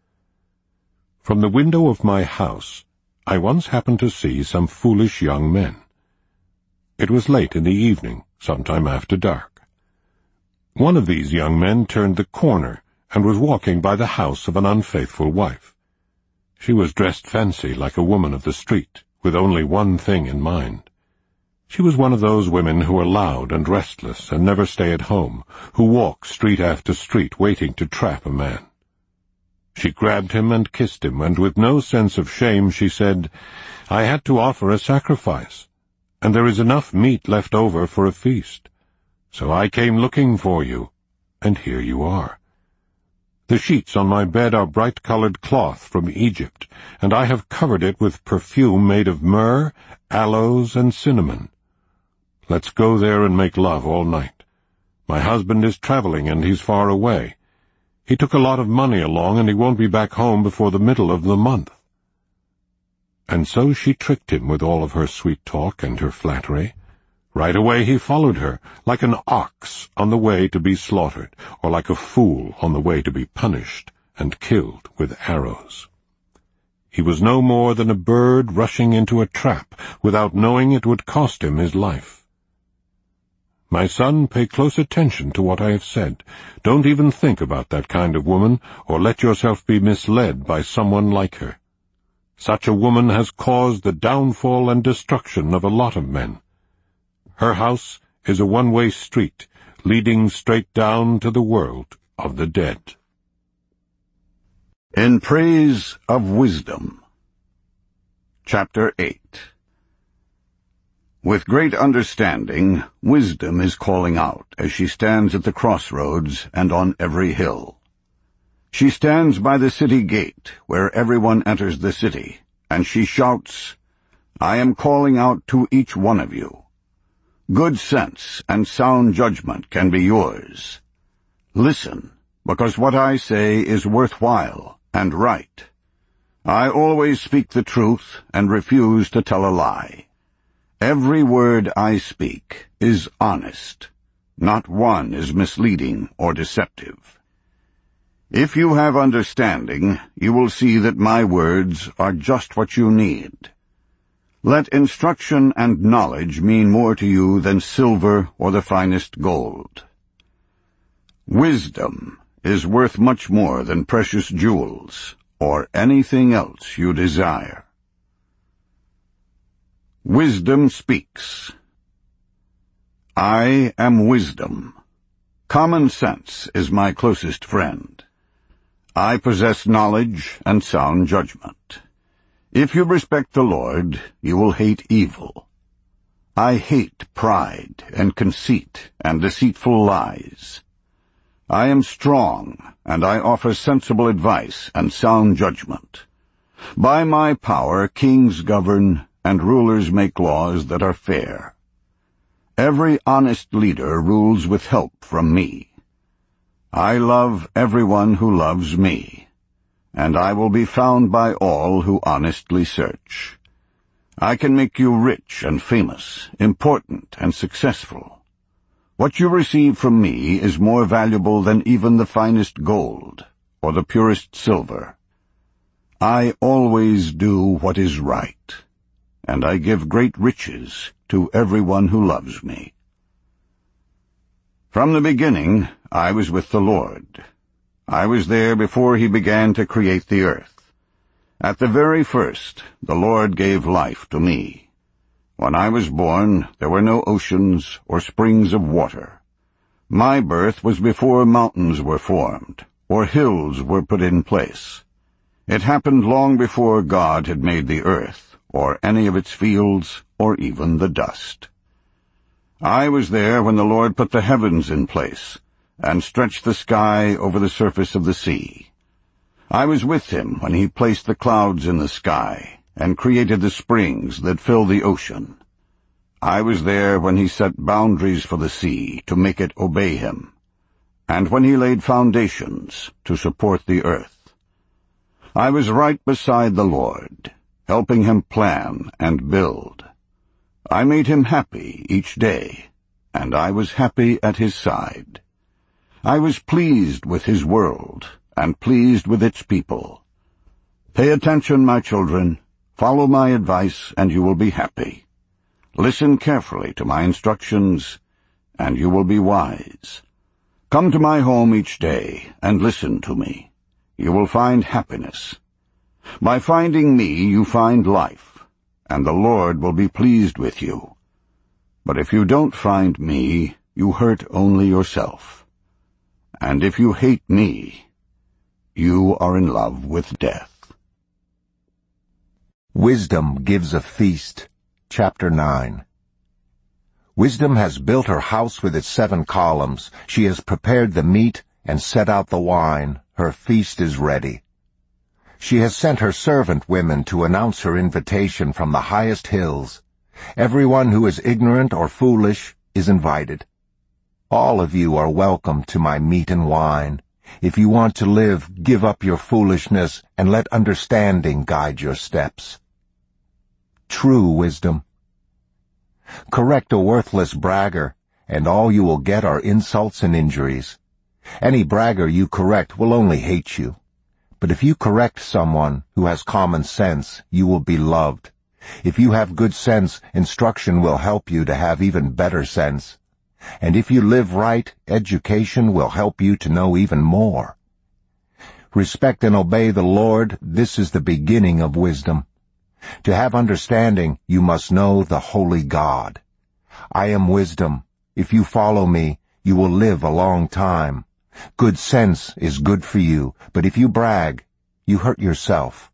From the window of my house, I once happened to see some foolish young men. It was late in the evening, sometime after dark. One of these young men turned the corner and was walking by the house of an unfaithful wife. She was dressed fancy like a woman of the street, with only one thing in mind. She was one of those women who are loud and restless and never stay at home, who walk street after street waiting to trap a man. She grabbed him and kissed him, and with no sense of shame she said, "I had to offer a sacrifice, and there is enough meat left over for a feast. So I came looking for you, and here you are. The sheets on my bed are bright-colored cloth from Egypt, and I have covered it with perfume made of myrrh, aloes, and cinnamon. Let's go there and make love all night. My husband is traveling, and he's far away. He took a lot of money along, and he won't be back home before the middle of the month." And so she tricked him with all of her sweet talk and her flattery. Right away he followed her, like an ox on the way to be slaughtered, or like a fool on the way to be punished and killed with arrows. He was no more than a bird rushing into a trap without knowing it would cost him his life. My son, pay close attention to what I have said. Don't even think about that kind of woman, or let yourself be misled by someone like her. Such a woman has caused the downfall and destruction of a lot of men. Her house is a one-way street, leading straight down to the world of the dead. In Praise of Wisdom. Chapter eight. With great understanding, wisdom is calling out as she stands at the crossroads and on every hill. She stands by the city gate, where everyone enters the city, and she shouts, "I am calling out to each one of you. Good sense and sound judgment can be yours. Listen, because what I say is worthwhile and right. I always speak the truth and refuse to tell a lie. Every word I speak is honest. Not one is misleading or deceptive. If you have understanding, you will see that my words are just what you need. Let instruction and knowledge mean more to you than silver or the finest gold. Wisdom is worth much more than precious jewels or anything else you desire. Wisdom speaks. I am wisdom. Common sense is my closest friend. I possess knowledge and sound judgment. If you respect the Lord, you will hate evil. I hate pride and conceit and deceitful lies. I am strong, and I offer sensible advice and sound judgment. By my power kings govern, and rulers make laws that are fair. Every honest leader rules with help from me. I love everyone who loves me, and I will be found by all who honestly search. I can make you rich and famous, important and successful. What you receive from me is more valuable than even the finest gold or the purest silver. I always do what is right, and I give great riches to everyone who loves me. From the beginning, I was with the Lord. I was there before he began to create the earth. At the very first, the Lord gave life to me. When I was born, there were no oceans or springs of water. My birth was before mountains were formed, or hills were put in place. It happened long before God had made the earth, or any of its fields, or even the dust. I was there when the Lord put the heavens in place, and stretched the sky over the surface of the sea. I was with him when he placed the clouds in the sky, and created the springs that fill the ocean. I was there when he set boundaries for the sea to make it obey him, and when he laid foundations to support the earth. I was right beside the Lord, helping him plan and build. I made him happy each day, and I was happy at his side. I was pleased with his world, and pleased with its people. Pay attention, my children. Follow my advice, and you will be happy. Listen carefully to my instructions, and you will be wise. Come to my home each day, and listen to me. You will find happiness. By finding me, you find life, and the Lord will be pleased with you. But if you don't find me, you hurt only yourself. And if you hate me, you are in love with death. Wisdom gives a feast. Chapter nine. Wisdom has built her house with its seven columns. She has prepared the meat and set out the wine. Her feast is ready. She has sent her servant women to announce her invitation from the highest hills. Everyone who is ignorant or foolish is invited. All of you are welcome to my meat and wine. If you want to live, give up your foolishness and let understanding guide your steps. True wisdom. Correct a worthless bragger, and all you will get are insults and injuries. Any bragger you correct will only hate you. But if you correct someone who has common sense, you will be loved. If you have good sense, instruction will help you to have even better sense. And if you live right, education will help you to know even more. Respect and obey the Lord, this is the beginning of wisdom. To have understanding, you must know the holy God. I am wisdom. If you follow me, you will live a long time. Good sense is good for you, but if you brag, you hurt yourself.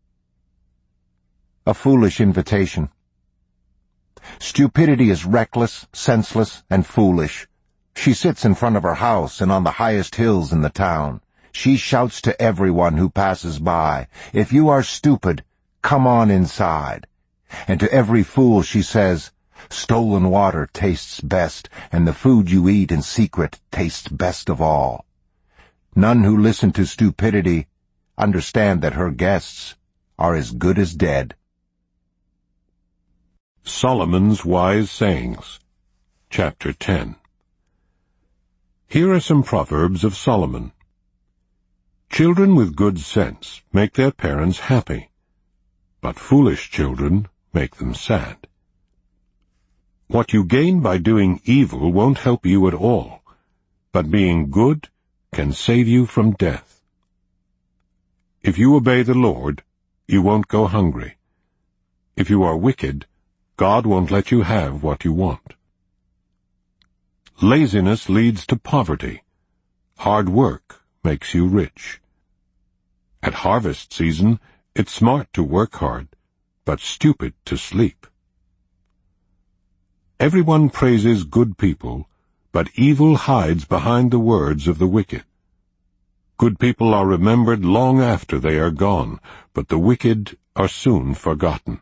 A foolish invitation. Stupidity is reckless, senseless, and foolish. She sits in front of her house and on the highest hills in the town. She shouts to everyone who passes by, "If you are stupid, come on inside." And to every fool she says, "Stolen water tastes best, and the food you eat in secret tastes best of all." None who listen to stupidity understand that her guests are as good as dead. Solomon's Wise Sayings. Chapter ten. Here are some proverbs of Solomon. Children with good sense make their parents happy, but foolish children make them sad. What you gain by doing evil won't help you at all, but being good can save you from death. If you obey the Lord, you won't go hungry. If you are wicked, God won't let you have what you want. Laziness leads to poverty. Hard work makes you rich. At harvest season, it's smart to work hard, but stupid to sleep. Everyone praises good people, but evil hides behind the words of the wicked. Good people are remembered long after they are gone, but the wicked are soon forgotten.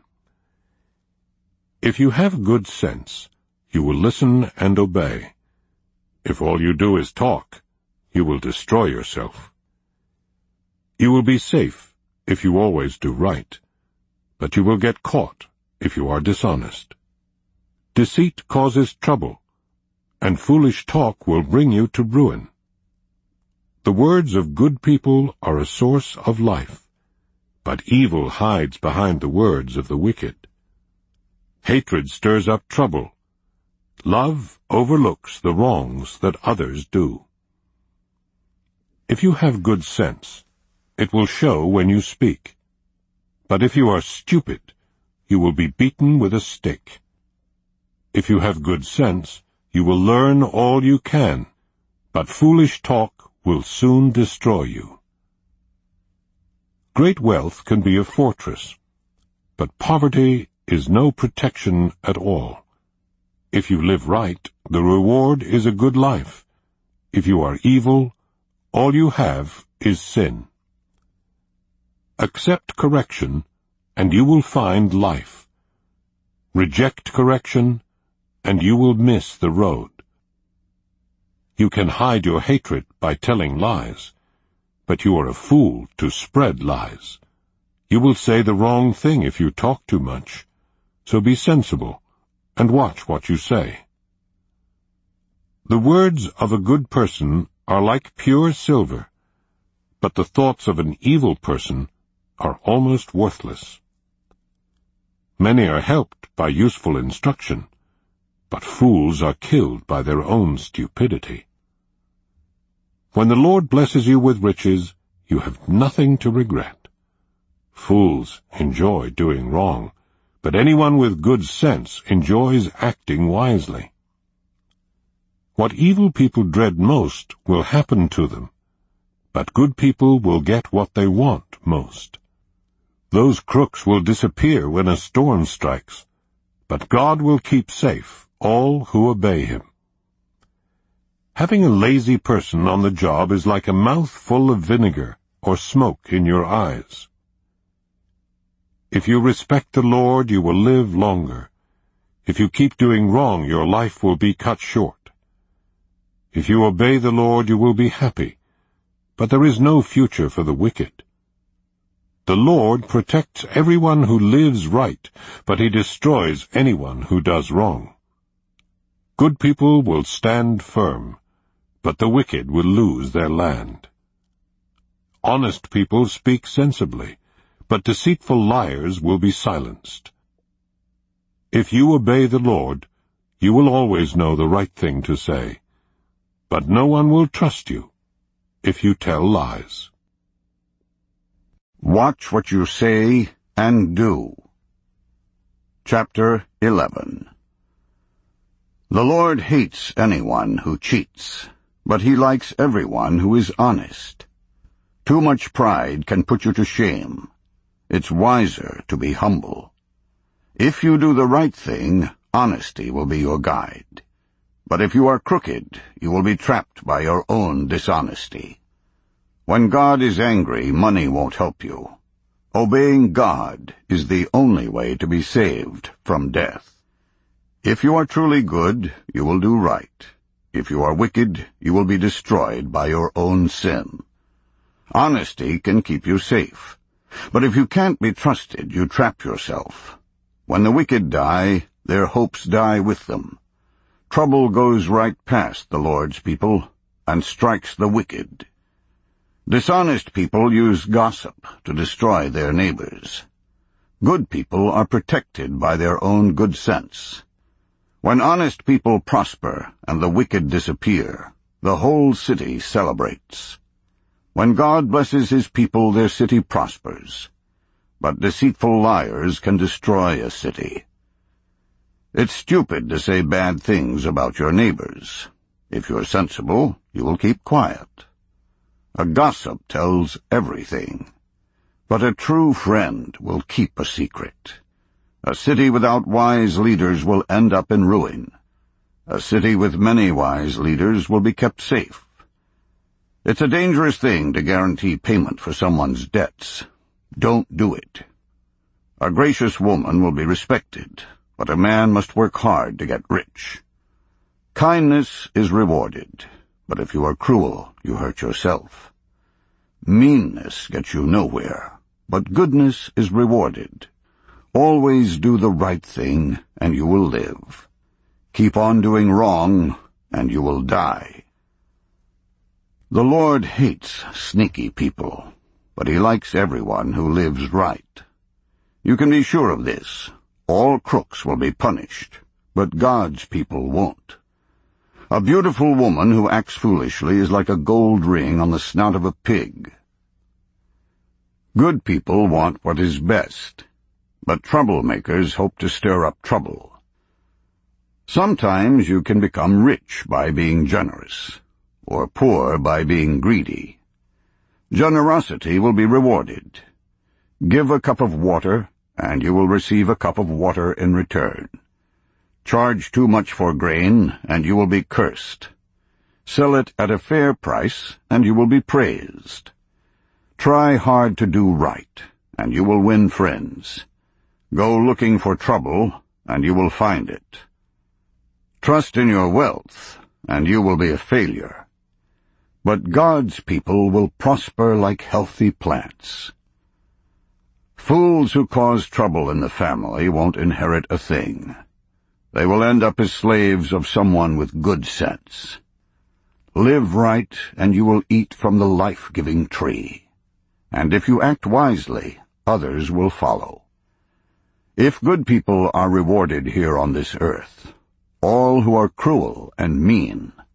If you have good sense, you will listen and obey. If all you do is talk, you will destroy yourself. You will be safe if you always do right, but you will get caught if you are dishonest. Deceit causes trouble, and foolish talk will bring you to ruin. The words of good people are a source of life, but evil hides behind the words of the wicked. Hatred stirs up trouble. Love overlooks the wrongs that others do. If you have good sense, it will show when you speak. But if you are stupid, you will be beaten with a stick. If you have good sense, you will learn all you can, but foolish talk will soon destroy you. Great wealth can be a fortress, but poverty is no protection at all. If you live right, the reward is a good life. If you are evil, all you have is sin. Accept correction, and you will find life. Reject correction, and you will miss the road. You can hide your hatred by telling lies, but you are a fool to spread lies. You will say the wrong thing if you talk too much, so be sensible and watch what you say. The words of a good person are like pure silver, but the thoughts of an evil person are almost worthless. Many are helped by useful instruction, but fools are killed by their own stupidity. When the Lord blesses you with riches, you have nothing to regret. Fools enjoy doing wrong, but anyone with good sense enjoys acting wisely. What evil people dread most will happen to them, but good people will get what they want most. Those crooks will disappear when a storm strikes, but God will keep safe all who obey him. Having a lazy person on the job is like a mouthful of vinegar or smoke in your eyes. If you respect the Lord, you will live longer. If you keep doing wrong, your life will be cut short. If you obey the Lord, you will be happy, but there is no future for the wicked. The Lord protects everyone who lives right, but he destroys anyone who does wrong. Good people will stand firm, but the wicked will lose their land. Honest people speak sensibly, but deceitful liars will be silenced. If you obey the Lord, you will always know the right thing to say, but no one will trust you if you tell lies. Watch what you say and do. Chapter eleven. The Lord hates anyone who cheats, but he likes everyone who is honest. Too much pride can put you to shame. It's wiser to be humble. If you do the right thing, honesty will be your guide. But if you are crooked, you will be trapped by your own dishonesty. When God is angry, money won't help you. Obeying God is the only way to be saved from death. If you are truly good, you will do right. If you are wicked, you will be destroyed by your own sin. Honesty can keep you safe. But if you can't be trusted, you trap yourself. When the wicked die, their hopes die with them. Trouble goes right past the Lord's people and strikes the wicked. Dishonest people use gossip to destroy their neighbors. Good people are protected by their own good sense. When honest people prosper and the wicked disappear, the whole city celebrates. When God blesses his people, their city prospers. But deceitful liars can destroy a city. It's stupid to say bad things about your neighbors. If you're sensible, you will keep quiet. A gossip tells everything, but a true friend will keep a secret. A city without wise leaders will end up in ruin. A city with many wise leaders will be kept safe. It's a dangerous thing to guarantee payment for someone's debts. Don't do it. A gracious woman will be respected, but a man must work hard to get rich. Kindness is rewarded, but if you are cruel, you hurt yourself. Meanness gets you nowhere, but goodness is rewarded. Always do the right thing, and you will live. Keep on doing wrong, and you will die. The Lord hates sneaky people, but he likes everyone who lives right. You can be sure of this. All crooks will be punished, but God's people won't. A beautiful woman who acts foolishly is like a gold ring on the snout of a pig. Good people want what is best, but troublemakers hope to stir up trouble. Sometimes you can become rich by being generous, or poor by being greedy. Generosity will be rewarded. Give a cup of water, and you will receive a cup of water in return. Charge too much for grain, and you will be cursed. Sell it at a fair price, and you will be praised. Try hard to do right, and you will win friends. Go looking for trouble, and you will find it. Trust in your wealth, and you will be a failure. But God's people will prosper like healthy plants. Fools who cause trouble in the family won't inherit a thing. They will end up as slaves of someone with good sense. Live right, and you will eat from the life-giving tree. And if you act wisely, others will follow. If good people are rewarded here on this earth, all who are cruel and mean